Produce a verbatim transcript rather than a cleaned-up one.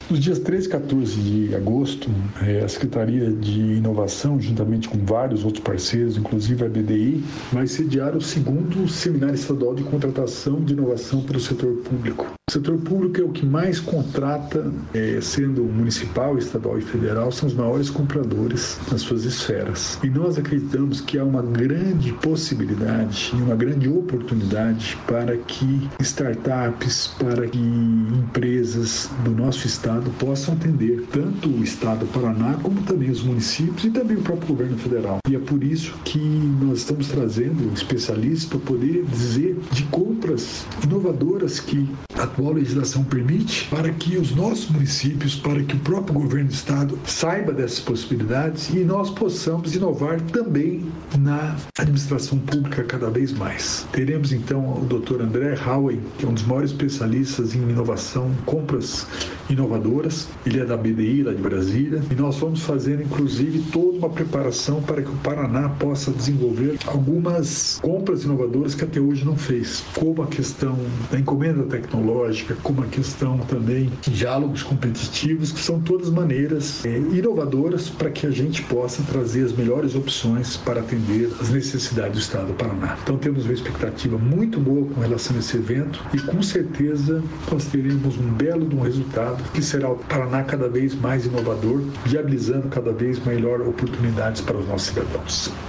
Nos dias treze e quatorze de agosto, a Secretaria de Inovação, juntamente com vários outros parceiros, inclusive a B D I, vai sediar o segundo Seminário Estadual de Contratação de Inovação para o Setor Público. O setor público é o que mais contrata, é, sendo municipal, estadual e federal, são os maiores compradores nas suas esferas. E nós acreditamos que há uma grande possibilidade e uma grande oportunidade para que startups, para que empresas do nosso estado possam atender tanto o estado do Paraná como também os municípios e também o próprio governo federal. E é por isso que nós estamos trazendo especialistas para poder dizer de compras inovadoras que a atual legislação permite, para que os nossos municípios, para que o próprio governo do estado saiba dessas possibilidades e nós possamos inovar também na administração pública cada vez mais. Teremos então o doutor André Howen, que é um dos maiores especialistas em inovação, compras inovadoras. Ele é da B D I, lá de Brasília, e nós vamos fazer inclusive toda uma preparação para que o Paraná possa desenvolver algumas compras inovadoras que até hoje não fez, como a questão da encomenda tecnológica, como a questão também de diálogos competitivos, que são todas maneiras é, inovadoras para que a gente possa trazer as melhores opções para atender as necessidades do estado do Paraná. Então temos uma expectativa muito boa com relação a esse evento e com certeza nós teremos um belo de um resultado que será o Paraná cada vez mais inovador, viabilizando cada vez melhor oportunidades para os nossos cidadãos.